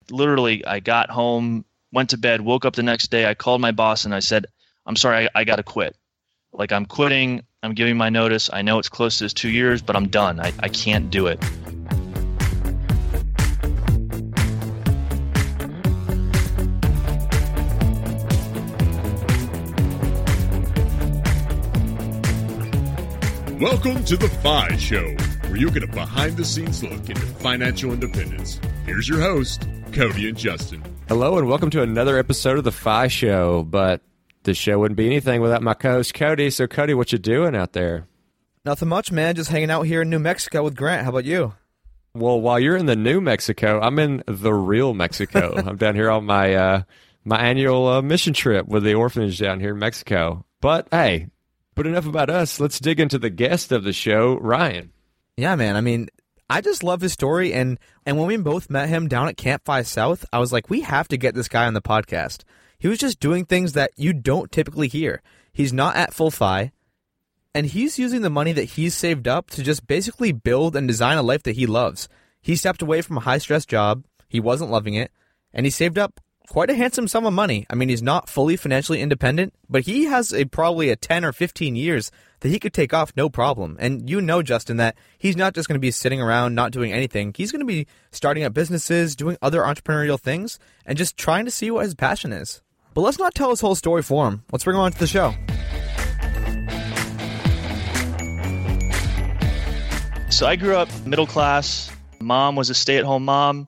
literally, I got home, went to bed, woke up the next day. I called my boss and I said, I'm sorry, I got to quit. Like, I'm quitting. I'm giving my notice. I know it's close to 2 years, but I'm done. I can't do it. Welcome to The FI Show, where you get a behind-the-scenes look into financial independence. Here's your host, Cody and Justin. Hello, and welcome to another episode of The FI Show, but this show wouldn't be anything without my co-host, Cody. So, Cody, what you doing out there? Nothing much, man. Just hanging out here in New Mexico with Grant. How about you? Well, while you're in the New Mexico, I'm in the real Mexico. I'm down here on my annual mission trip with the orphanage down here in Mexico. But, hey, but enough about us. Let's dig into the guest of the show, Ryan. Yeah, man. I mean, I just love his story, and when we both met him down at Camp Fi South, I was like, we have to get this guy on the podcast. He was just doing things that you don't typically hear. He's not at full fi, and he's using the money that he's saved up to just basically build and design a life that he loves. He stepped away from a high-stress job. He wasn't loving it, and he saved up quite a handsome sum of money. I mean, he's not fully financially independent, but he has probably a 10 or 15 years that he could take off no problem. And you know, Justin, that he's not just going to be sitting around not doing anything. He's going to be starting up businesses, doing other entrepreneurial things, and just trying to see what his passion is. But let's not tell his whole story for him. Let's bring him on to the show. So I grew up middle class. Mom was a stay-at-home mom.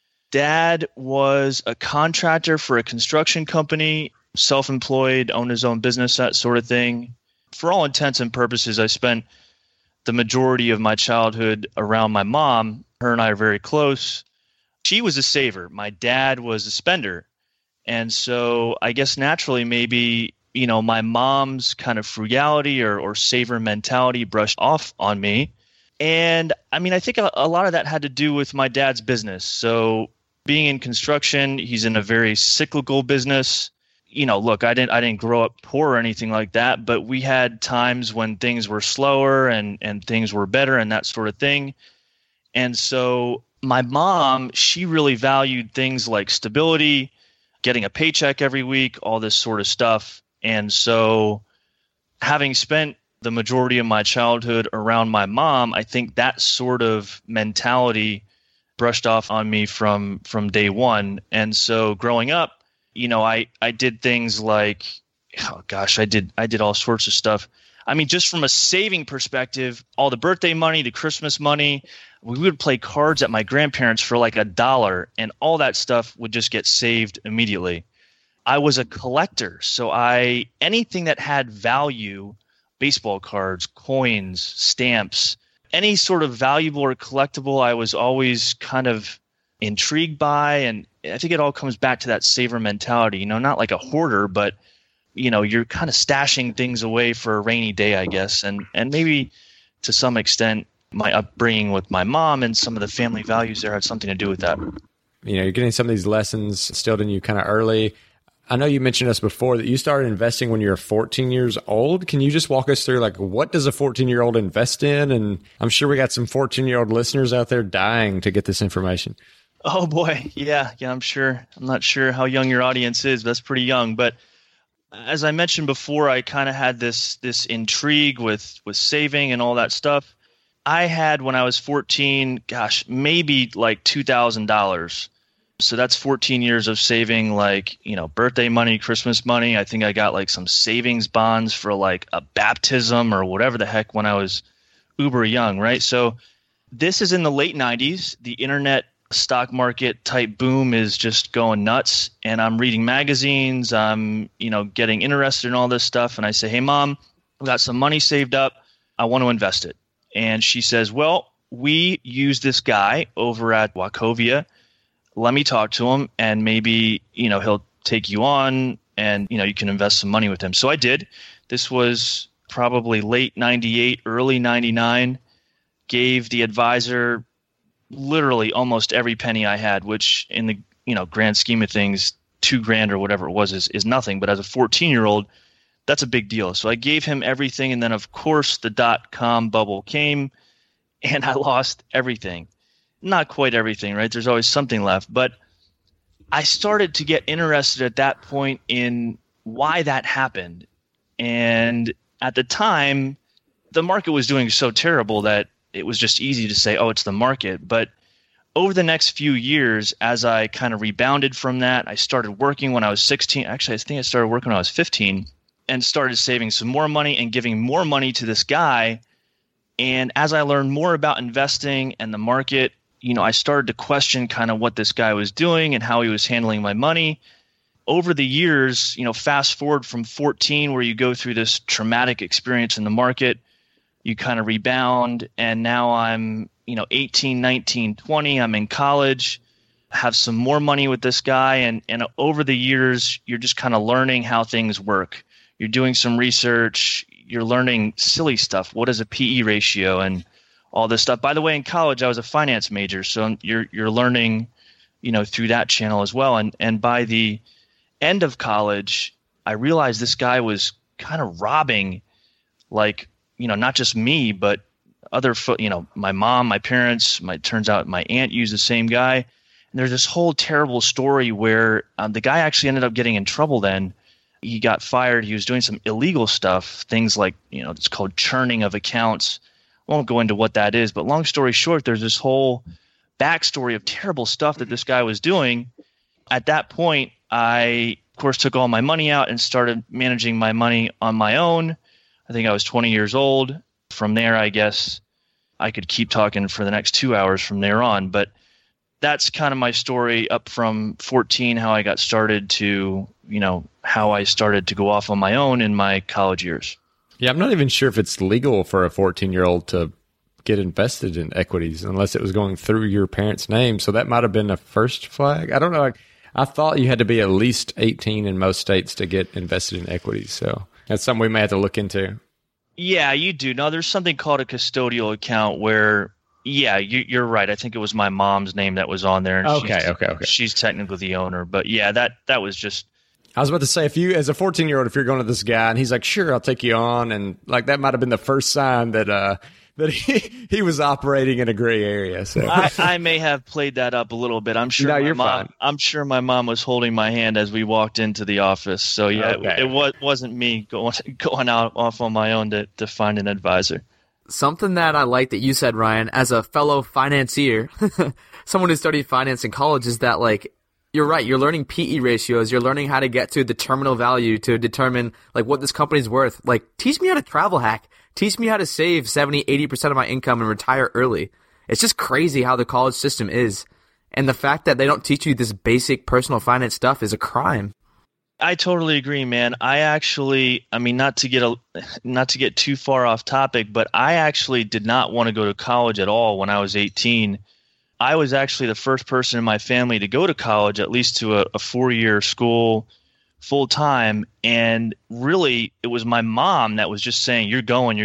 Dad was a contractor for a construction company, self-employed, owned his own business, that sort of thing. For all intents and purposes, I spent the majority of my childhood around my mom. Her and I are very close. She was a saver. My dad was a spender. And so I guess naturally maybe, you know, my mom's kind of frugality or saver mentality brushed off on me. And I mean, I think a lot of that had to do with my dad's business. So being in construction, he's in a very cyclical business. You know, look, I didn't grow up poor or anything like that, but we had times when things were slower and things were better and that sort of thing. And so my mom, she really valued things like stability, getting a paycheck every week, all this sort of stuff. And so having spent the majority of my childhood around my mom, I think that sort of mentality brushed off on me from day one. And so growing up, you know, I did things like, oh gosh, I did all sorts of stuff. I mean, just from a saving perspective, all the birthday money, the Christmas money, we would play cards at my grandparents for like $1, and all that stuff would just get saved immediately. I was a collector, so anything that had value, baseball cards, coins, stamps, any sort of valuable or collectible, I was always kind of intrigued by. And I think it all comes back to that saver mentality, you know, not like a hoarder, but, you know, you're kind of stashing things away for a rainy day, I guess. And maybe to some extent, my upbringing with my mom and some of the family values there had something to do with that. You know, you're getting some of these lessons instilled in you kind of early. I know you mentioned us before that you started investing when you were 14 years old. Can you just walk us through, like, what does a 14-year-old invest in? And I'm sure we got some 14-year-old listeners out there dying to get this information. Oh, boy. Yeah, I'm sure. I'm not sure how young your audience is. That's pretty young. But as I mentioned before, I kind of had this intrigue with saving and all that stuff. I had, when I was 14, maybe like $2,000. So that's 14 years of saving, like, you know, birthday money, Christmas money. I think I got like some savings bonds for like a baptism or whatever the heck when I was uber young, right? So this is in the late 90s. The internet stock market type boom is just going nuts. And I'm reading magazines. I'm, you know, getting interested in all this stuff. And I say, hey, Mom, I've got some money saved up. I want to invest it. And she says, well, we use this guy over at Wachovia. Let me talk to him, and maybe, you know, he'll take you on, and, you know, you can invest some money with him. So I did. This was probably late 98, early 99. Gave the advisor literally almost every penny I had, which in the, you know, grand scheme of things, $2,000 or whatever it was is nothing. But as a 14-year-old, that's a big deal. So I gave him everything, and then of course the .com bubble came, and I lost everything. Not quite everything, right? There's always something left. But I started to get interested at that point in why that happened. And at the time, the market was doing so terrible that it was just easy to say, oh, it's the market. But over the next few years, as I kind of rebounded from that, I started working when I was 16. Actually, I think I started working when I was 15 and started saving some more money and giving more money to this guy. And as I learned more about investing and the market, I started to question kind of what this guy was doing and how he was handling my money. Over the years, fast forward from 14, where you go through this traumatic experience in the market, you kind of rebound, and now I'm 18, 19, 20. I'm in college, have some more money with this guy. And over the years, you're just kind of learning how things work. You're doing some research. You're learning silly stuff. What is a PE ratio and all this stuff? By the way, in college, I was a finance major. So you're learning, through that channel as well. And by the end of college, I realized this guy was kind of robbing, not just me, but other, my mom, my parents, turns out my aunt used the same guy. And there's this whole terrible story where the guy actually ended up getting in trouble then. He got fired. He was doing some illegal stuff, things like, it's called churning of accounts. I won't go into what that is, but long story short, there's this whole backstory of terrible stuff that this guy was doing. At that point, I, of course, took all my money out and started managing my money on my own. I think I was 20 years old. From there, I guess I could keep talking for the next 2 hours from there on. But that's kind of my story up from 14, how I got started to, how I started to go off on my own in my college years. Yeah, I'm not even sure if it's legal for a 14-year-old to get invested in equities unless it was going through your parents' name. So that might have been a first flag. I don't know. I thought you had to be at least 18 in most states to get invested in equities. So that's something we may have to look into. Yeah, you do. No, there's something called a custodial account where, yeah, you're right. I think it was my mom's name that was on there. And Okay. She's technically the owner. But yeah, that was just... I was about to say, if you, as a 14-year-old, if you're going to this guy and he's like, sure, I'll take you on. And that might have been the first sign that he was operating in a gray area. So I may have played that up a little bit. I'm sure. No, you're fine. I'm sure my mom was holding my hand as we walked into the office. So yeah, okay. it wasn't me going out off on my own to find an advisor. Something that I like that you said, Ryan, as a fellow financier, someone who studied finance in college, is that you're right. You're learning PE ratios. You're learning how to get to the terminal value to determine what this company's worth. Teach me how to travel hack. Teach me how to save 70, 80% of my income and retire early. It's just crazy how the college system is. And the fact that they don't teach you this basic personal finance stuff is a crime. I totally agree, man. Not to get too far off topic, but I actually did not want to go to college at all when I was 18. I was actually the first person in my family to go to college, at least to a 4-year school full time. And really, it was my mom that was just saying, you're going.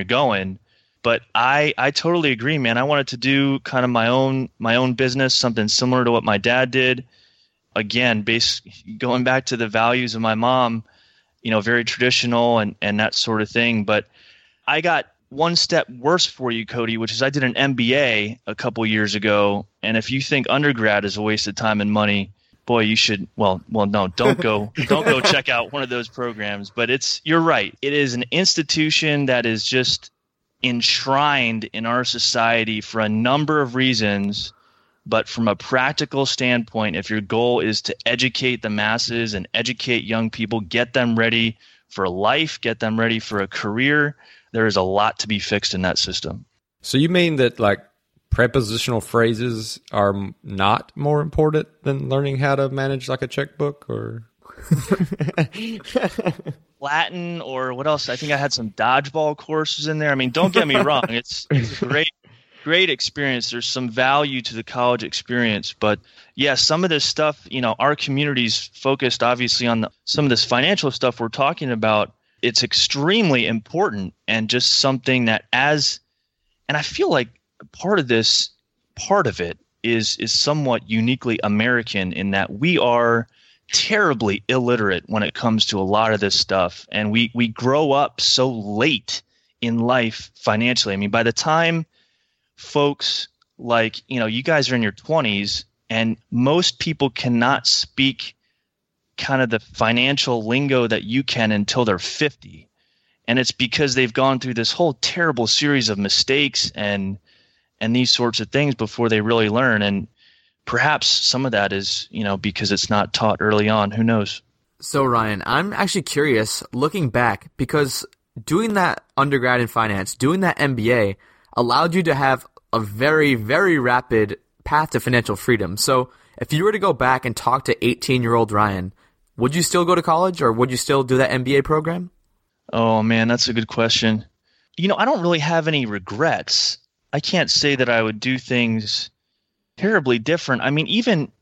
But I totally agree, man. I wanted to do kind of my own business, something similar to what my dad did. Again, going back to the values of my mom, very traditional and that sort of thing. But I got one step worse for you, Cody, which is I did an MBA a couple years ago. And if you think undergrad is a waste of time and money, boy, you should, no, don't go check out one of those programs. But you're right. It is an institution that is just enshrined in our society for a number of reasons. But from a practical standpoint, if your goal is to educate the masses and educate young people, get them ready for life, get them ready for a career, there is a lot to be fixed in that system. So you mean that prepositional phrases are not more important than learning how to manage a checkbook or Latin or what else? I think I had some dodgeball courses in there. Don't get me wrong. It's a great experience. There's some value to the college experience, but yeah, some of this stuff, our community's focused obviously on some of this financial stuff we're talking about. It's extremely important and just something that and I feel like part of it is somewhat uniquely American in that we are terribly illiterate when it comes to a lot of this stuff. And we grow up so late in life financially. By the time folks you guys are in your 20s, And most people cannot speak kind of the financial lingo that you can until they're 50. And it's because they've gone through this whole terrible series of mistakes and these sorts of things before they really learn. And perhaps some of that is, because it's not taught early on. Who knows? So Ryan, I'm actually curious looking back, because doing that undergrad in finance, doing that MBA allowed you to have a very, very rapid path to financial freedom. So if you were to go back and talk to 18-year-old Ryan, would you still go to college, or would you still do that MBA program? Oh man, that's a good question. I don't really have any regrets. I can't say that I would do things terribly different. I mean,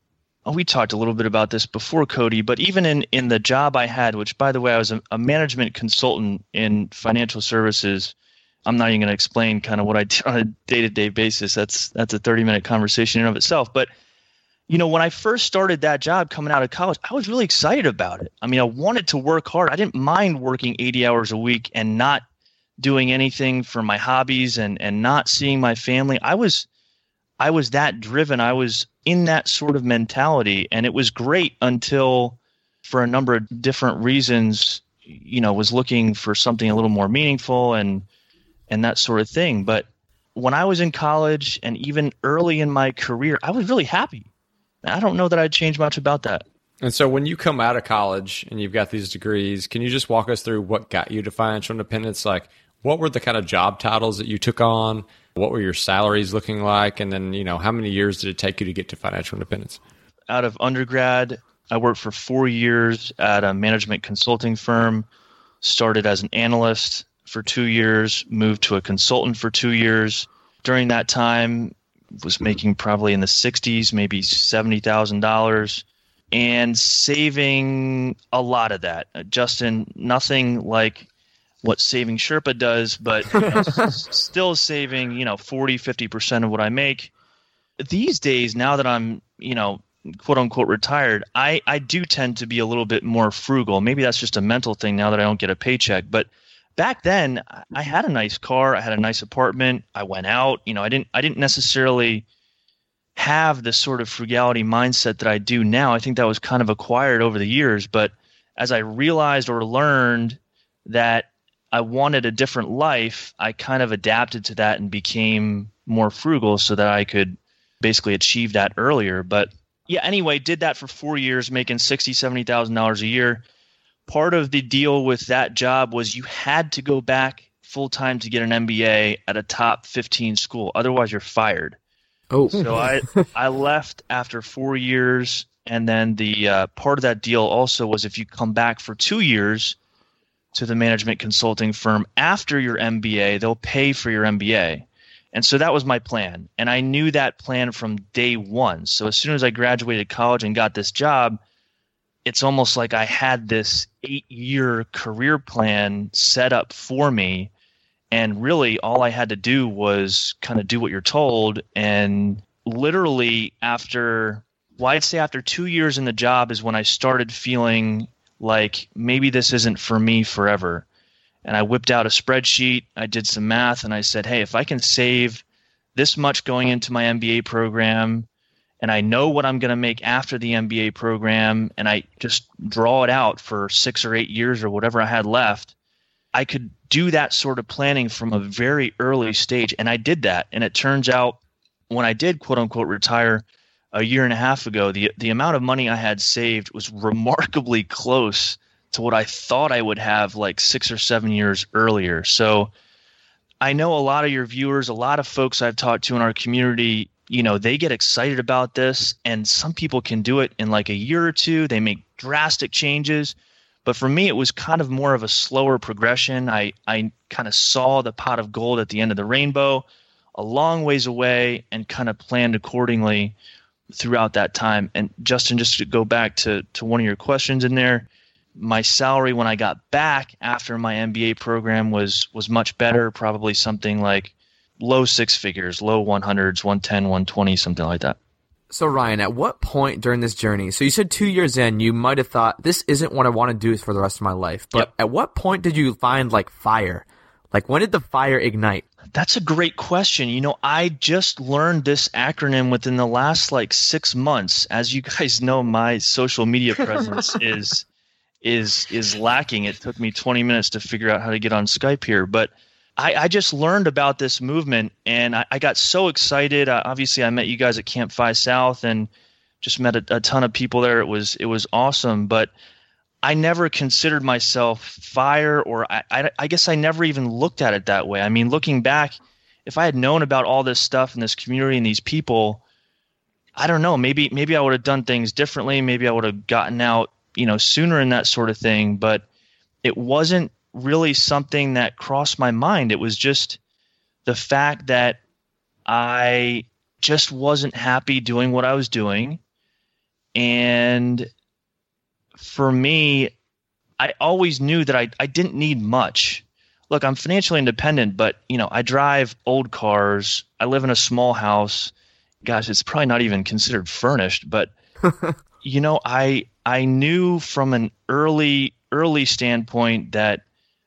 we talked a little bit about this before, Cody, but even in the job I had, which, by the way, I was a management consultant in financial services. I'm not even going to explain kind of what I do on a day-to-day basis. That's a 30-minute conversation in and of itself. But, when I first started that job coming out of college, I was really excited about it. I mean, I wanted to work hard. I didn't mind working 80 hours a week and not doing anything for my hobbies and not seeing my family. I was that driven. I was in that sort of mentality, and it was great until, for a number of different reasons, was looking for something a little more meaningful and that sort of thing. But when I was in college and even early in my career, I was really happy. I don't know that I'd change much about that. And so when you come out of college and you've got these degrees, can you just walk us through what got you to financial independence? Like, what were the kind of job titles that you took on? What were your salaries looking like? And then, how many years did it take you to get to financial independence? Out of undergrad, I worked for 4 years at a management consulting firm, started as an analyst for 2 years, moved to a consultant for 2 years. During that time, was making probably in the 60s, maybe $70,000, and saving a lot of that. Justin, nothing like what Saving Sherpa does, but still saving, 40-50% of what I make. These days, now that I'm, quote unquote retired, I do tend to be a little bit more frugal. Maybe that's just a mental thing now that I don't get a paycheck. But back then, I had a nice car, I had a nice apartment, I went out. I didn't necessarily have the sort of frugality mindset that I do now. I think that was kind of acquired over the years. But as I realized or learned that I wanted a different life, I kind of adapted to that and became more frugal so that I could basically achieve that earlier. But yeah, anyway, did that for 4 years, making $60,000, $70,000 a year. Part of the deal with that job was you had to go back full-time to get an MBA at a top 15 school. Otherwise, you're fired. Oh, so I left after 4 years. And then the part of that deal also was if you come back for 2 years to the management consulting firm after your MBA, they'll pay for your MBA. And so that was my plan. And I knew that plan from day one. So as soon as I graduated college and got this job, it's almost like I had this 8-year career plan set up for me. And really all I had to do was kind of do what you're told. And literally I'd say after 2 years in the job is when I started feeling like maybe this isn't for me forever. And I whipped out a spreadsheet, I did some math, and I said, hey, if I can save this much going into my MBA program, and I know what I'm going to make after the MBA program, and I just draw it out for 6 or 8 years or whatever I had left, I could do that sort of planning from a very early stage. And I did that. And it turns out when I did, quote unquote, retire a year and a half ago, the amount of money I had saved was remarkably close to what I thought I would have like 6 or 7 years earlier. So I know a lot of your viewers, a lot of folks I've talked to in our community, they get excited about this, and some people can do it in like a year or two. They make drastic changes. But for me, it was kind of more of a slower progression. I kind of saw the pot of gold at the end of the rainbow a long ways away and kind of planned accordingly throughout that time. And Justin, just to go back to one of your questions in there, my salary when I got back after my MBA program was much better, probably something like low 6 figures, low 100s, 110, 120, something like that. So Ryan, at what point during this journey, so you said 2 years in, you might have thought, this isn't what I want to do for the rest of my life. But At what point did you find like fire? Like when did the fire ignite? That's a great question. I just learned this acronym within the last 6 months. As you guys know, my social media presence is lacking. It took me 20 minutes to figure out how to get on Skype here, but I just learned about this movement, and I got so excited. Obviously, I met you guys at Camp Phi South and just met a ton of people there. It was awesome, but I never considered myself FIRE, or I guess I never even looked at it that way. I mean, looking back, if I had known about all this stuff and this community and these people, I don't know, maybe I would have done things differently. Maybe I would have gotten out, sooner and that sort of thing. But it wasn't really something that crossed my mind. It was just the fact that I just wasn't happy doing what I was doing. And for me, I always knew that I didn't need much. Look, I'm financially independent, but I drive old cars. I live in a small house. Gosh, it's probably not even considered furnished, but I knew from an early standpoint that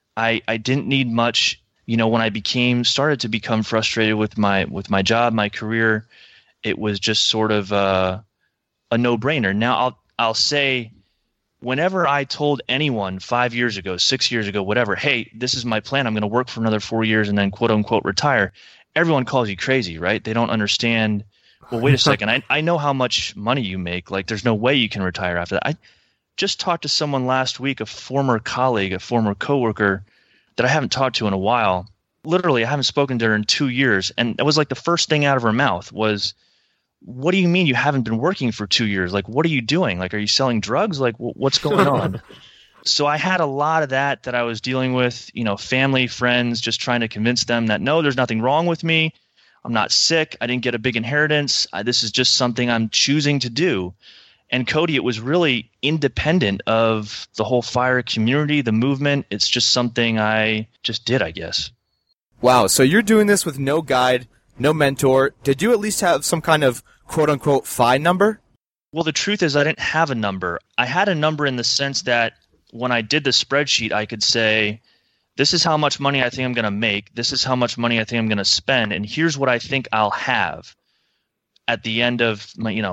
I didn't need much. When I started to become frustrated with my job, my career, it was just sort of a no-brainer. Now I'll say, whenever I told anyone 5 years ago, 6 years ago, whatever, hey, this is my plan, I'm going to work for another 4 years and then quote unquote retire, everyone calls you crazy, right? They don't understand. Well, wait a second. I know how much money you make. There's no way you can retire after that. I just talked to someone last week, a former colleague, a former coworker that I haven't talked to in a while. Literally, I haven't spoken to her in 2 years. And it was the first thing out of her mouth was, what do you mean you haven't been working for 2 years? What are you doing? Are you selling drugs? What's going on? So I had a lot of that I was dealing with, family, friends, just trying to convince them that, no, there's nothing wrong with me. I'm not sick. I didn't get a big inheritance. This is just something I'm choosing to do. And Cody, it was really independent of the whole FIRE community, the movement. It's just something I just did, I guess. Wow. So you're doing this with no guide, no mentor. Did you at least have some kind of quote-unquote FI number? Well, the truth is I didn't have a number. I had a number in the sense that when I did the spreadsheet, I could say, this is how much money I think I'm going to make. This is how much money I think I'm going to spend. And here's what I think I'll have at the end of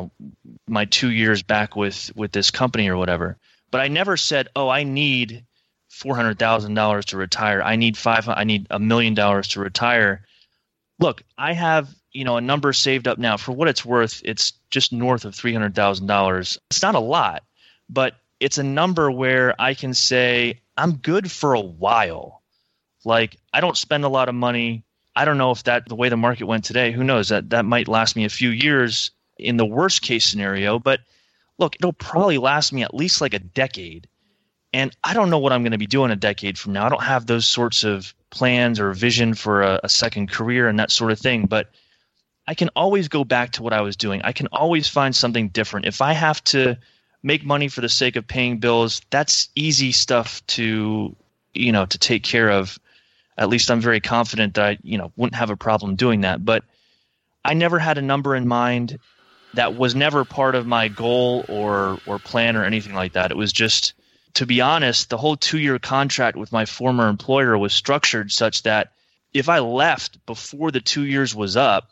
my 2 years back with this company or whatever. But I never said, oh, I need $400,000 to retire. I need $1 million to retire. Look, I have, a number saved up now. For what it's worth, it's just north of $300,000. It's not a lot, but it's a number where I can say I'm good for a while. I don't spend a lot of money. I don't know if the way the market went today, who knows, that might last me a few years in the worst case scenario. But look, it'll probably last me at least a decade. And I don't know what I'm going to be doing a decade from now. I don't have those sorts of plans or vision for a second career and that sort of thing. But I can always go back to what I was doing. I can always find something different. If I have to make money for the sake of paying bills, that's easy stuff to take care of. At least I'm very confident that I, wouldn't have a problem doing that. But I never had a number in mind. That was never part of my goal or plan or anything like that. It was just, to be honest, the whole 2-year contract with my former employer was structured such that if I left before the 2 years was up,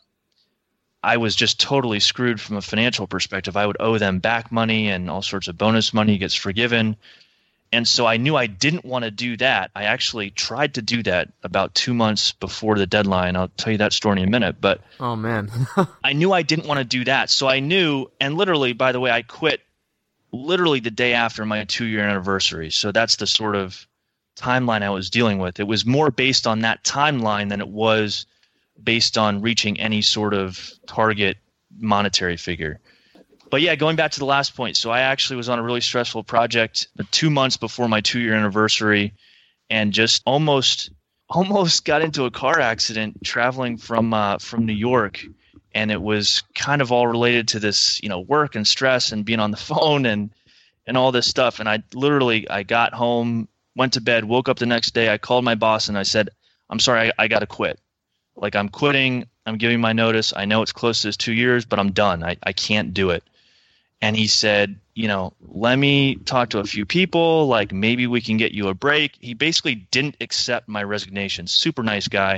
I was just totally screwed from a financial perspective. I would owe them back money, and all sorts of bonus money gets forgiven. And so I knew I didn't want to do that. I actually tried to do that about 2 months before the deadline. I'll tell you that story in a minute. But oh, man. I knew I didn't want to do that. So I knew, and literally, by the way, I quit literally the day after my 2-year anniversary. So that's the sort of timeline I was dealing with. It was more based on that timeline than it was based on reaching any sort of target monetary figure. But yeah, going back to the last point, so I actually was on a really stressful project 2 months before my 2-year anniversary, and just almost got into a car accident traveling from New York, and it was kind of all related to this, work and stress and being on the phone and all this stuff. And I got home, went to bed, woke up the next day, I called my boss and I said, I'm sorry, I got to quit. I'm quitting. I'm giving my notice. I know it's close to 2 years, but I'm done. I can't do it. And he said, let me talk to a few people. Maybe we can get you a break. He basically didn't accept my resignation. Super nice guy.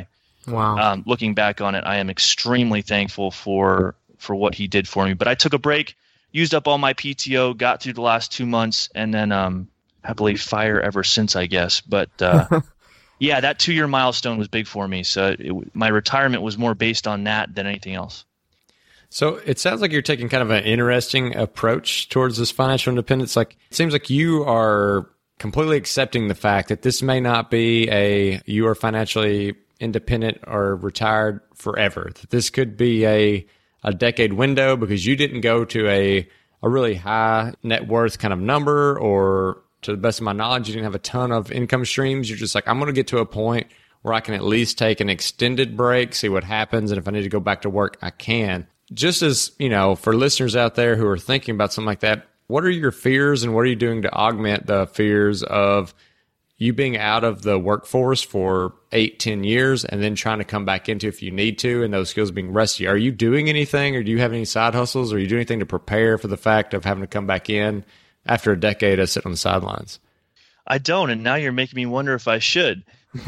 Wow. Looking back on it, I am extremely thankful for what he did for me. But I took a break, used up all my PTO, got through the last 2 months, and then happily fire ever since, I guess. But yeah, that 2-year milestone was big for me. So my retirement was more based on that than anything else. So it sounds like you're taking kind of an interesting approach towards this financial independence. Like, it seems like you are completely accepting the fact that this may not be you are financially independent or retired forever. That this could be a decade window because you didn't go to a really high net worth kind of number, or to the best of my knowledge, you didn't have a ton of income streams. You're just like, I'm going to get to a point where I can at least take an extended break, see what happens, and if I need to go back to work, I can. Just as, for listeners out there who are thinking about something like that, what are your fears and what are you doing to augment the fears of you being out of the workforce for 8-10 years and then trying to come back into if you need to, and those skills being rusty? Are you doing anything, or do you have any side hustles, or are you doing anything to prepare for the fact of having to come back in after a decade of sitting on the sidelines? I don't, and now you're making me wonder if I should.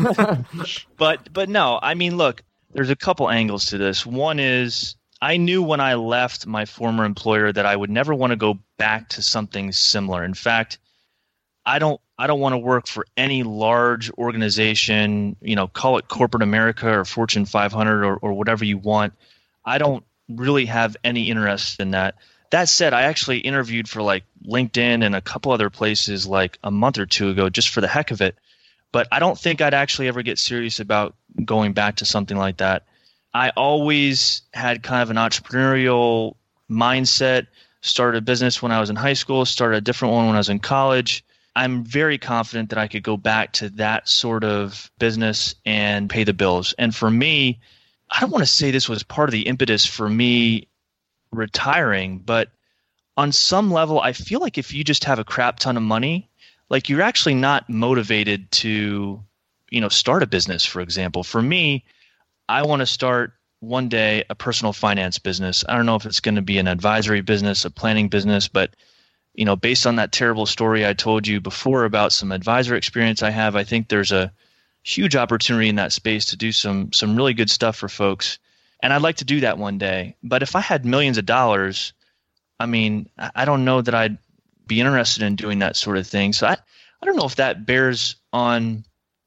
But no, I mean, look, there's a couple angles to this. One is, I knew when I left my former employer that I would never want to go back to something similar. In fact, I don't want to work for any large organization, call it corporate America or Fortune 500 or whatever you want. I don't really have any interest in that. That said, I actually interviewed for like LinkedIn and a couple other places like a month or two ago just for the heck of it. But I don't think I'd actually ever get serious about going back to something like that. I always had kind of an entrepreneurial mindset, started a business when I was in high school, started a different one when I was in college. I'm very confident that I could go back to that sort of business and pay the bills. And for me, I don't want to say this was part of the impetus for me retiring, but on some level, I feel like if you just have a crap ton of money, like you're actually not motivated to, start a business, for example. For me, I want to start one day a personal finance business. I don't know if it's going to be an advisory business, a planning business, but based on that terrible story I told you before about some advisor experience I have, I think there's a huge opportunity in that space to do some really good stuff for folks. And I'd like to do that one day. But if I had millions of dollars, I mean, I don't know that I'd be interested in doing that sort of thing. So I don't know if that bears on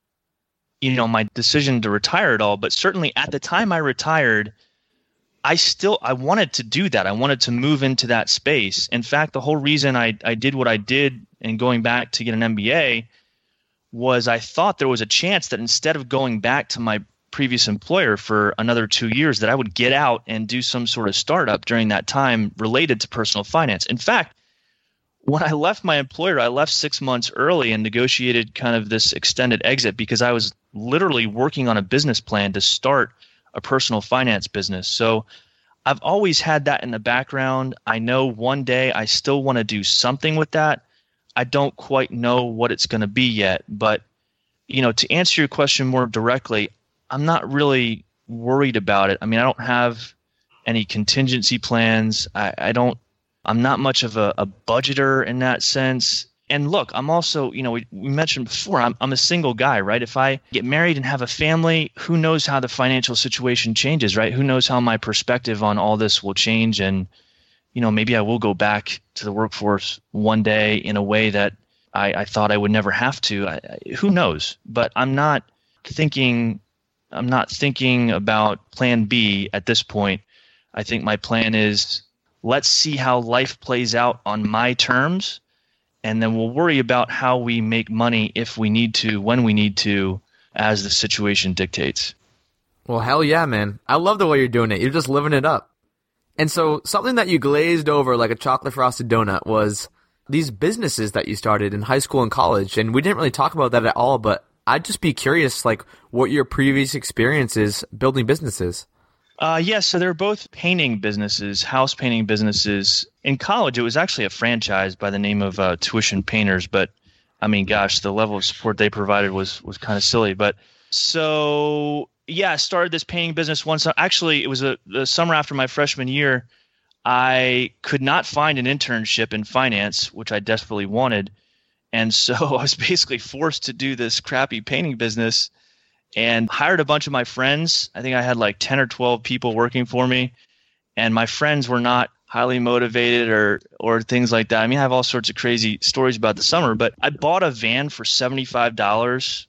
my decision to retire at all, but certainly at the time I retired, I wanted to do that. I wanted to move into that space. In fact, the whole reason I did what I did and going back to get an MBA was I thought there was a chance that instead of going back to my previous employer for another 2 years, that I would get out and do some sort of startup during that time related to personal finance. In fact, when I left my employer, I left 6 months early and negotiated kind of this extended exit because I was literally working on a business plan to start a personal finance business. So I've always had that in the background. I know one day I still want to do something with that. I don't quite know what it's going to be yet. But, to answer your question more directly, I'm not really worried about it. I mean, I don't have any contingency plans. I'm not much of a budgeter in that sense. And look, I'm also, we mentioned before, I'm a single guy, right? If I get married and have a family, who knows how the financial situation changes, right? Who knows how my perspective on all this will change? And, maybe I will go back to the workforce one day in a way that I thought I would never have to. Who knows? But I'm not thinking about plan B at this point. I think my plan is, let's see how life plays out on my terms, and then we'll worry about how we make money if we need to, when we need to, as the situation dictates. Well, hell yeah, man. I love the way you're doing it. You're just living it up. And so something that you glazed over like a chocolate frosted donut was these businesses that you started in high school and college. And we didn't really talk about that at all, but I'd just be curious, like, what your previous experience is building businesses. Yes, so they're both painting businesses, house painting businesses. In college, it was actually a franchise by the name of Tuition Painters, but I mean, gosh, the level of support they provided was kind of silly. But so, yeah, I started this painting business once. Actually, it was the summer after my freshman year. I could not find an internship in finance, which I desperately wanted. And so I was basically forced to do this crappy painting business. and hired a bunch of my friends. I think I had like 10 or 12 people working for me, and my friends were not highly motivated or things like that. I mean, I have all sorts of crazy stories about the summer, but I bought a van for $75.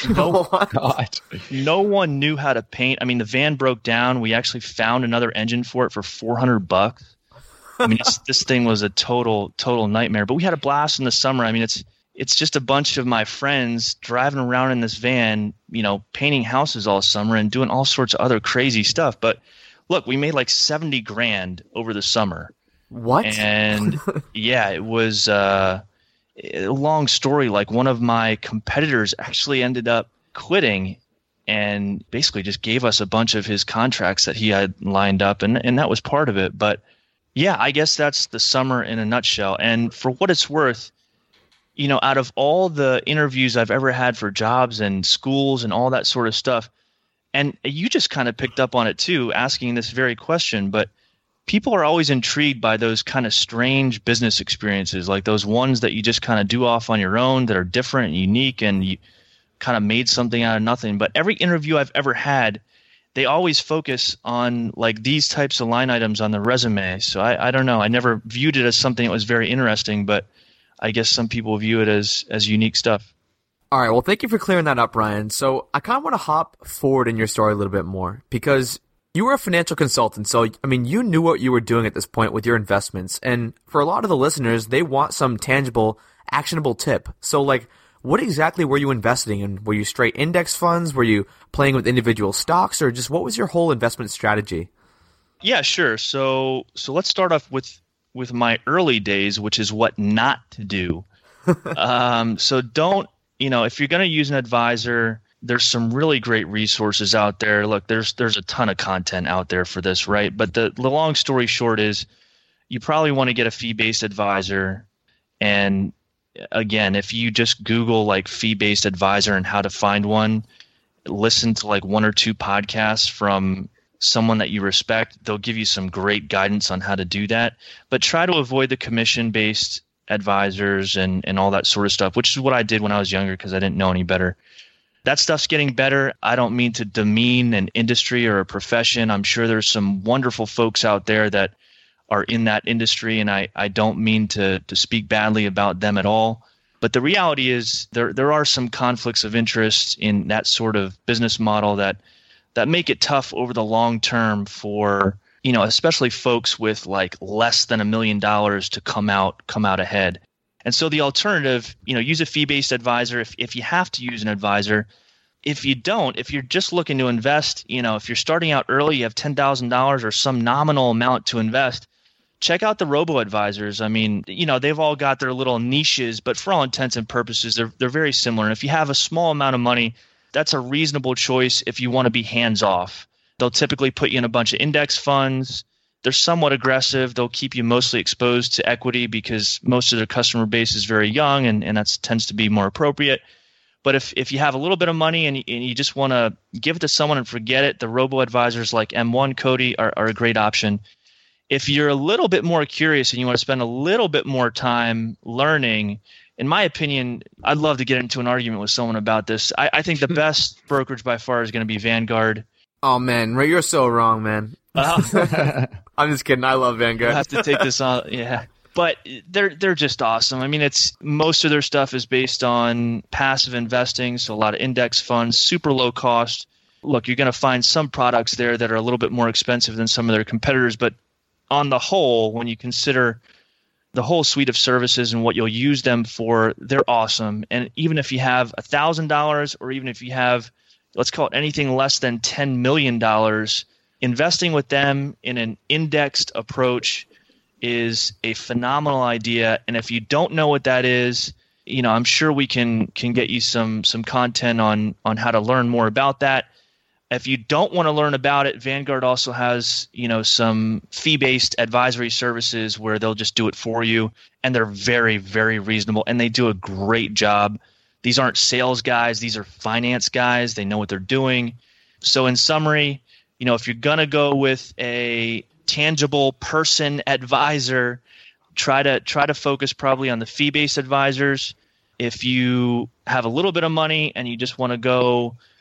No one knew how to paint. I mean, the van broke down. We actually found another engine for it for $400. I mean, this thing was a total nightmare, but we had a blast in the summer. I mean, it's just a bunch of my friends driving around in this van, painting houses all summer and doing all sorts of other crazy stuff. But look, we made like $70,000 over the summer. What? And yeah, it was a long story. Like, one of my competitors actually ended up quitting and basically just gave us a bunch of his contracts that he had lined up, and that was part of it. But yeah, I guess that's the summer in a nutshell. And for what it's worth, out of all the interviews I've ever had for jobs and schools and all that sort of stuff, and you just kind of picked up on it too, asking this very question, but people are always intrigued by those kind of strange business experiences, like those ones that you just kind of do off on your own that are different and unique, and you kind of made something out of nothing. But every interview I've ever had, they always focus on like these types of line items on the resume. So I don't know. I never viewed it as something that was very interesting, but I guess some people view it as unique stuff. All right. Well, thank you for clearing that up, Ryan. So I kind of want to hop forward in your story a little bit more, because you were a financial consultant. So, I mean, you knew what you were doing at this point with your investments. And for a lot of the listeners, they want some tangible, actionable tip. So, like, what exactly were you investing in? Were you straight index funds? Were you playing with individual stocks? Or just what was your whole investment strategy? Yeah, sure. So let's start off with my early days, which is what not to do. So don't, if you're going to use an advisor, there's some really great resources out there. Look, there's a ton of content out there for this, right? But the long story short is you probably want to get a fee-based advisor. And again, if you just Google like fee-based advisor and how to find one, listen to like one or two podcasts from someone that you respect. They'll give you some great guidance on how to do that. But try to avoid the commission-based advisors and all that sort of stuff, which is what I did when I was younger because I didn't know any better. That stuff's getting better. I don't mean to demean an industry or a profession. I'm sure there's some wonderful folks out there that are in that industry, and I don't mean to speak badly about them at all. But the reality is there are some conflicts of interest in that sort of business model that make it tough over the long term for, especially folks with like less than $1 million to come out ahead. And so the alternative, use a fee-based advisor if you have to use an advisor. If you don't, if you're just looking to invest, if you're starting out early, you have $10,000 or some nominal amount to invest, check out the robo-advisors. I mean, they've all got their little niches, but for all intents and purposes, they're very similar. And if you have a small amount of money, that's a reasonable choice if you want to be hands-off. They'll typically put you in a bunch of index funds. They're somewhat aggressive. They'll keep you mostly exposed to equity because most of their customer base is very young, and that tends to be more appropriate. But if you have a little bit of money and you just want to give it to someone and forget it, the robo-advisors like M1, Cody are a great option. If you're a little bit more curious and you want to spend a little bit more time learning, in my opinion, I'd love to get into an argument with someone about this. I think the best brokerage by far is going to be Vanguard. Oh, man, Ray, you're so wrong, man. I'm just kidding. I love Vanguard. I have to take this on. Yeah. But they're just awesome. I mean, most of their stuff is based on passive investing, so a lot of index funds, super low cost. Look, you're going to find some products there that are a little bit more expensive than some of their competitors, but on the whole, when you consider the whole suite of services and what you'll use them for, they're awesome. And even if you have $1,000 or even if you have, let's call it anything less than $10 million, investing with them in an indexed approach is a phenomenal idea. And if you don't know what that is, I'm sure we can get you some content on how to learn more about that. If you don't want to learn about it, Vanguard also has, some fee-based advisory services where they'll just do it for you, and they're very, very reasonable, and they do a great job. These aren't sales guys. These are finance guys. They know what they're doing. So in summary, if you're going to go with a tangible person advisor, try to focus probably on the fee-based advisors. If you have a little bit of money and you just want to go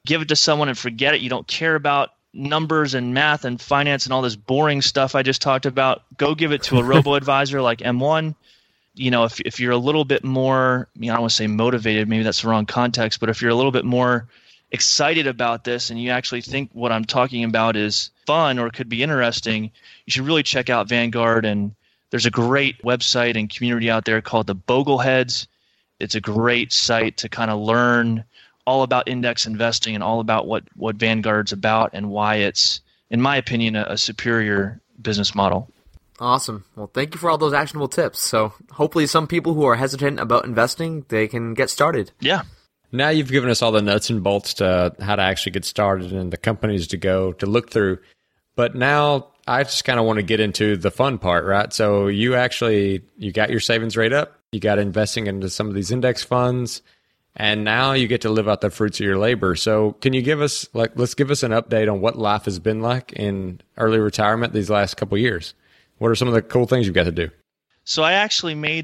give it to someone and forget it. You don't care about numbers and math and finance and all this boring stuff I just talked about. Go give it to a robo-advisor like M1. You know, if you're a little bit more, I don't want to say motivated, maybe that's the wrong context, but if you're a little bit more excited about this and you actually think what I'm talking about is fun or could be interesting, you should really check out Vanguard. And there's a great website and community out there called the Bogleheads. It's a great site to kind of learn all about index investing and all about what Vanguard's about and why it's, in my opinion, a superior business model. Awesome. Well, thank you for all those actionable tips. So hopefully some people who are hesitant about investing, they can get started. Yeah. Now you've given us all the nuts and bolts to how to actually get started and the companies to look through. But now I just kind of want to get into the fun part, right? So you got your savings rate up, you got investing into some of these index funds, and now you get to live out the fruits of your labor. So can you let's give us an update on what life has been like in early retirement these last couple of years? What are some of the cool things you've got to do? So I actually made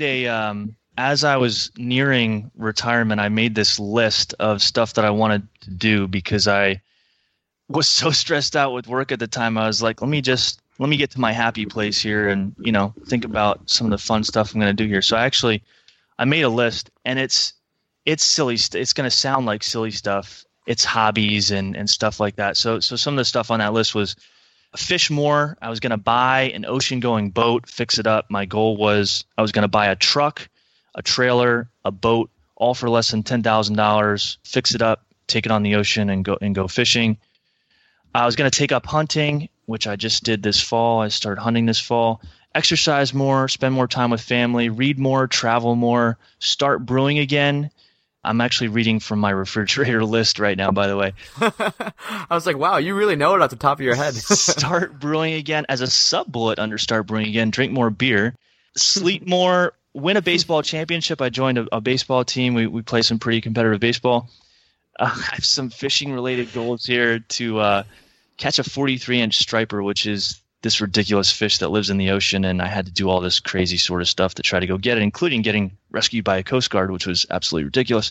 as I was nearing retirement, I made this list of stuff that I wanted to do because I was so stressed out with work at the time. I was like, let me get to my happy place here and, think about some of the fun stuff I'm going to do here. So I made a list, and it's silly. It's going to sound like silly stuff. It's hobbies and stuff like that. So some of the stuff on that list was fish more. I was going to buy an ocean-going boat, fix it up. My goal was I was going to buy a truck, a trailer, a boat, all for less than $10,000, fix it up, take it on the ocean and go fishing. I was going to take up hunting, which I just did this fall. I started hunting this fall. Exercise more, spend more time with family, read more, travel more, start brewing again. I'm actually reading from my refrigerator list right now, by the way. I was like, wow, you really know it off the top of your head. Start brewing again. As a sub-bullet under start brewing again, drink more beer, sleep more, win a baseball championship. I joined a baseball team. We play some pretty competitive baseball. I have some fishing-related goals here to catch a 43-inch striper, which is this ridiculous fish that lives in the ocean, and I had to do all this crazy sort of stuff to try to go get it, including getting rescued by a Coast Guard, which was absolutely ridiculous.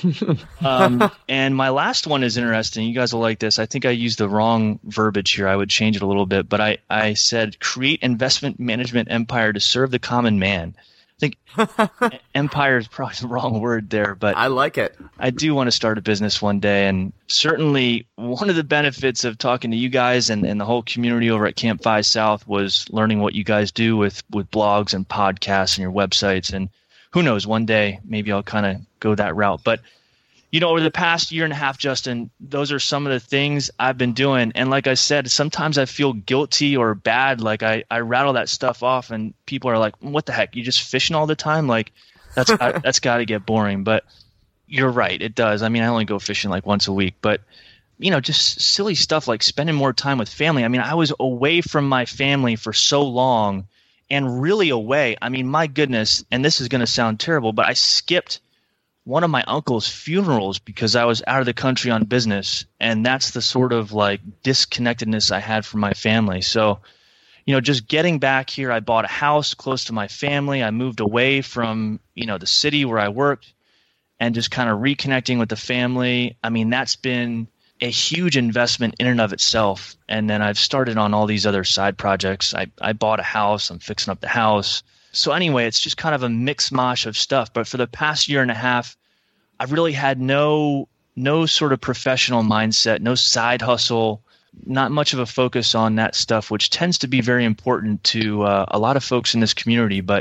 And my last one is interesting. You guys will like this. I think I used the wrong verbiage here. I would change it a little bit, but I said create investment management empire to serve the common man. I think empire is probably the wrong word there, but I like it. I do want to start a business one day, and certainly one of the benefits of talking to you guys and the whole community over at Camp 5 South was learning what you guys do with blogs and podcasts and your websites. And who knows, one day maybe I'll kind of go that route. But over the past year and a half, Justin, those are some of the things I've been doing. And like I said, sometimes I feel guilty or bad. Like I rattle that stuff off and people are like, what the heck? You just fishing all the time? Like that's got to get boring. But you're right. It does. I mean, I only go fishing like once a week, but just silly stuff like spending more time with family. I mean, I was away from my family for so long and really away. I mean, my goodness, and this is going to sound terrible, but I skipped one of my uncle's funerals because I was out of the country on business. And that's the sort of like disconnectedness I had from my family. So, just getting back here, I bought a house close to my family. I moved away from, the city where I worked and just kind of reconnecting with the family. I mean, that's been a huge investment in and of itself. And then I've started on all these other side projects. I bought a house. I'm fixing up the house. So anyway, it's just kind of a mix mosh of stuff. But for the past year and a half, I've really had no sort of professional mindset, no side hustle, not much of a focus on that stuff, which tends to be very important to a lot of folks in this community. But,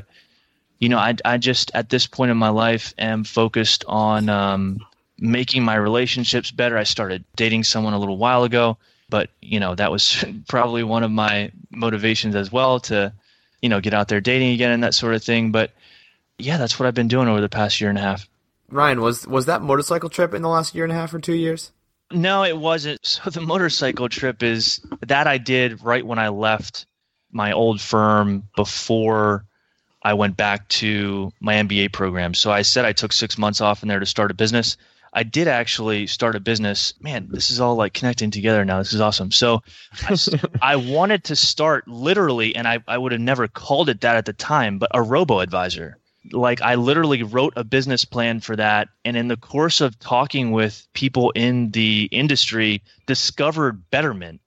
I just at this point in my life am focused on making my relationships better. I started dating someone a little while ago, but, that was probably one of my motivations as well to get out there dating again and that sort of thing. But yeah, that's what I've been doing over the past year and a half. Ryan, was that motorcycle trip in the last year and a half or 2 years? No, it wasn't. So the motorcycle trip is that I did right when I left my old firm before I went back to my MBA program. So I said I took 6 months off in there to start a business. I did actually start a business. Man, this is all like connecting together now. This is awesome. So I wanted to start literally, and I would have never called it that at the time, but a robo-advisor. like I literally wrote a business plan for that. And in the course of talking with people in the industry, discovered Betterment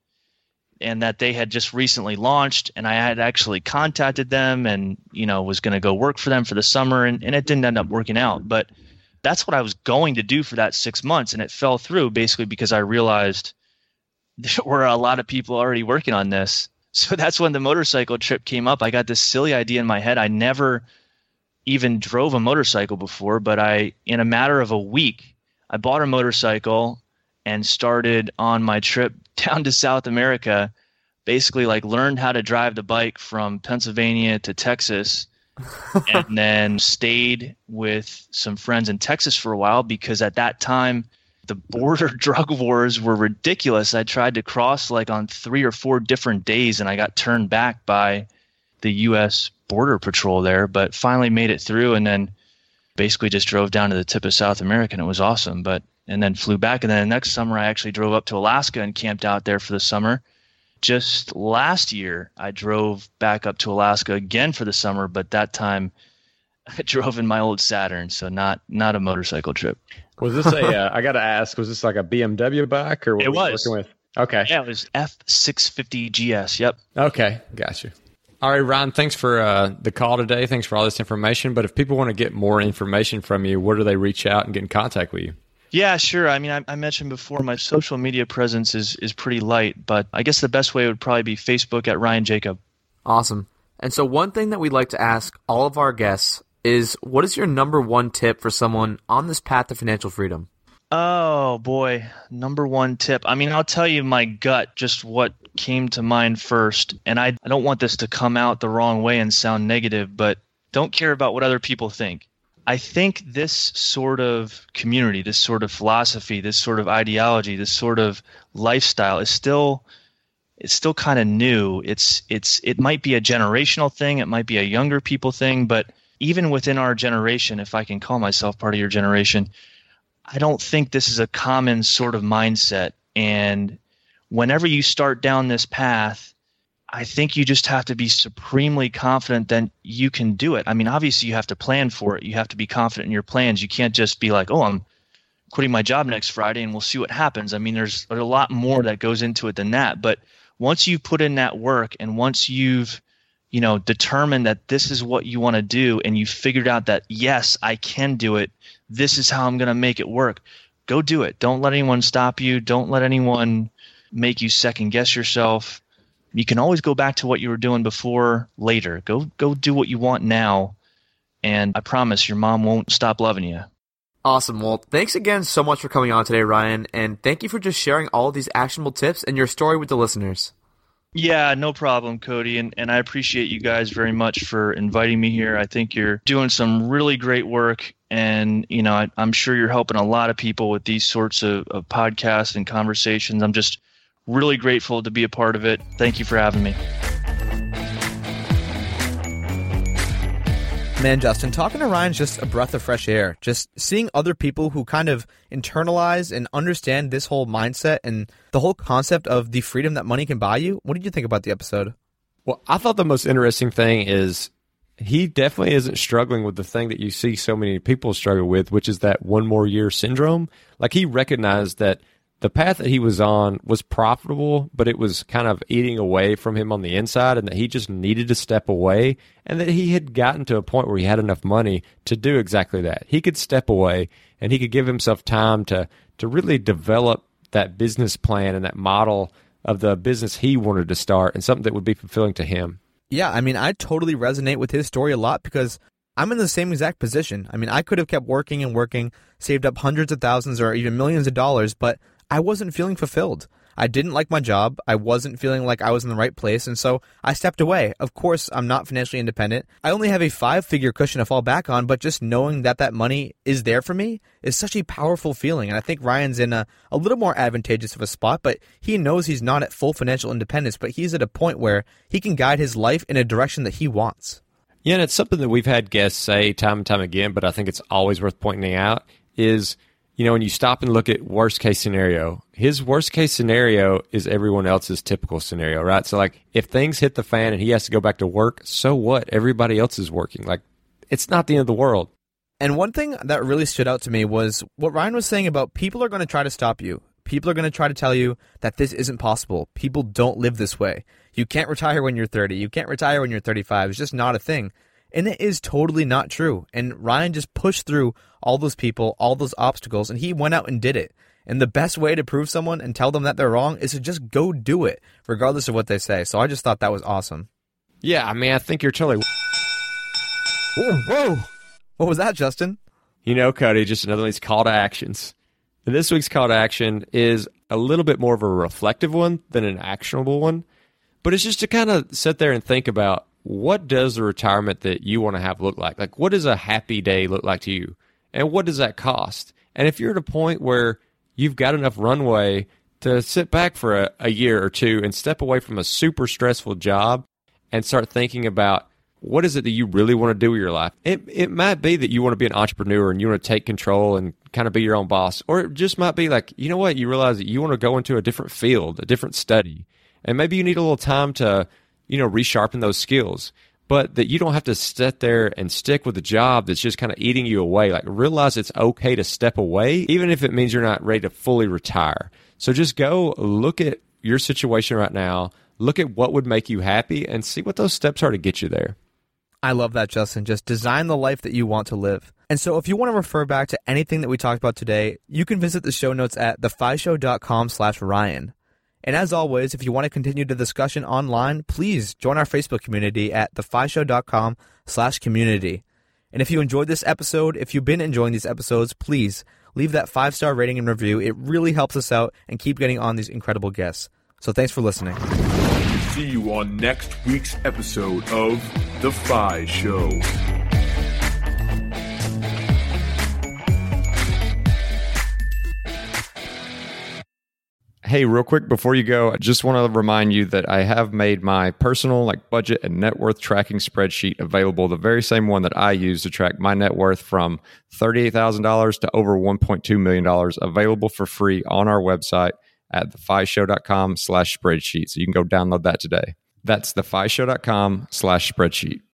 and that they had just recently launched. And I had actually contacted them and, was going to go work for them for the summer. And it didn't end up working out. But that's what I was going to do for that 6 months. And it fell through basically because I realized there were a lot of people already working on this. So that's when the motorcycle trip came up. I got this silly idea in my head. I never even drove a motorcycle before, but in a matter of a week, I bought a motorcycle and started on my trip down to South America, basically like learned how to drive the bike from Pennsylvania to Texas, and then stayed with some friends in Texas for a while because at that time, the border drug wars were ridiculous. I tried to cross like on 3 or 4 different days and I got turned back by the U.S. Border Patrol there, but finally made it through and then basically just drove down to the tip of South America and it was awesome. And then flew back. And then the next summer I actually drove up to Alaska and camped out there for the summer. Just last year, I drove back up to Alaska again for the summer, but that time I drove in my old Saturn, so not a motorcycle trip. Was this I got to ask, was this like a BMW bike or what it were you was working with? Okay. Yeah, it was F650 GS. Yep. Okay. Got you. All right, Ryan, thanks for the call today. Thanks for all this information. But if people want to get more information from you, where do they reach out and get in contact with you? Yeah, sure. I mean, I mentioned before my social media presence is pretty light, but I guess the best way would probably be Facebook at Ryan Jacob. Awesome. And so one thing that we'd like to ask all of our guests is, what is your number one tip for someone on this path to financial freedom? Oh, boy. Number one tip. I mean, I'll tell you my gut, just what came to mind first. And I don't want this to come out the wrong way and sound negative, but don't care about what other people think. I think this sort of community, this sort of philosophy, this sort of ideology, this sort of lifestyle is still kind of new. It might be a generational thing. It might be a younger people thing, but even within our generation, if I can call myself part of your generation, I don't think this is a common sort of mindset. And whenever you start down this path, I think you just have to be supremely confident that you can do it. I mean, obviously you have to plan for it. You have to be confident in your plans. You can't just be like, oh, I'm quitting my job next Friday and we'll see what happens. I mean, there's a lot more that goes into it than that. But once you put in that work and once you've determined that this is what you want to do and you figured out that, yes, I can do it. This is how I'm going to make it work. Go do it. Don't let anyone stop you. Don't let anyone make you second guess yourself. You can always go back to what you were doing before later. Go do what you want now. And I promise your mom won't stop loving you. Awesome. Well, thanks again so much for coming on today, Ryan. And thank you for just sharing all of these actionable tips and your story with the listeners. Yeah, no problem, Cody. And I appreciate you guys very much for inviting me here. I think you're doing some really great work. And, I'm sure you're helping a lot of people with these sorts of podcasts and conversations. I'm just really grateful to be a part of it. Thank you for having me. Man, Justin, talking to Ryan's just a breath of fresh air. Just seeing other people who kind of internalize and understand this whole mindset and the whole concept of the freedom that money can buy you. What did you think about the episode? Well, I thought the most interesting thing is he definitely isn't struggling with the thing that you see so many people struggle with, which is that one more year syndrome. Like, he recognized that the path that he was on was profitable, but it was kind of eating away from him on the inside, and that he just needed to step away, and that he had gotten to a point where he had enough money to do exactly that. He could step away, and he could give himself time to really develop that business plan and that model of the business he wanted to start, and something that would be fulfilling to him. Yeah, I mean, I totally resonate with his story a lot because I'm in the same exact position. I mean, I could have kept working and working, saved up hundreds of thousands or even millions of dollars, but I wasn't feeling fulfilled. I didn't like my job. I wasn't feeling like I was in the right place, and so I stepped away. Of course, I'm not financially independent. I only have a 5-figure cushion to fall back on, but just knowing that that money is there for me is such a powerful feeling, and I think Ryan's in a little more advantageous of a spot, but he knows he's not at full financial independence, but he's at a point where he can guide his life in a direction that he wants. Yeah, and it's something that we've had guests say time and time again, but I think it's always worth pointing out is, when you stop and look at worst case scenario, his worst case scenario is everyone else's typical scenario, right? So like if things hit the fan and he has to go back to work, so what? Everybody else is working. Like it's not the end of the world. And one thing that really stood out to me was what Ryan was saying about people are going to try to stop you. People are going to try to tell you that this isn't possible. People don't live this way. You can't retire when you're 30. You can't retire when you're 35. It's just not a thing. And it is totally not true. And Ryan just pushed through all those people, all those obstacles, and he went out and did it. And the best way to prove someone and tell them that they're wrong is to just go do it, regardless of what they say. So I just thought that was awesome. Yeah, I mean, I think you're totally... Whoa. What was that, Justin? You know, Cody, just another one of these call to actions. And this week's call to action is a little bit more of a reflective one than an actionable one. But it's just to kind of sit there and think about, what does the retirement that you want to have look like? Like, what does a happy day look like to you? And what does that cost? And if you're at a point where you've got enough runway to sit back for a year or two and step away from a super stressful job and start thinking about, what is it that you really want to do with your life? It might be that you want to be an entrepreneur and you want to take control and kind of be your own boss. Or it just might be like, you know what? You realize that you want to go into a different field, a different study. And maybe you need a little time to, resharpen those skills. But that you don't have to sit there and stick with a job that's just kind of eating you away. Like, realize it's okay to step away, even if it means you're not ready to fully retire. So just go look at your situation right now, look at what would make you happy, and see what those steps are to get you there. I love that, Justin. Just design the life that you want to live. And so if you want to refer back to anything that we talked about today, you can visit the show notes at thefishow.com/Ryan. And as always, if you want to continue the discussion online, please join our Facebook community at thefishow.com/community. And if you enjoyed this episode, if you've been enjoying these episodes, please leave that 5-star rating and review. It really helps us out and keep getting on these incredible guests. So thanks for listening. See you on next week's episode of The Fi Show. Hey, real quick before you go, I just want to remind you that I have made my personal budget and net worth tracking spreadsheet available, the very same one that I use to track my net worth from $38,000 to over $1.2 million, available for free on our website at thefishow.com/spreadsheet. So you can go download that today. That's thefishow.com/spreadsheet.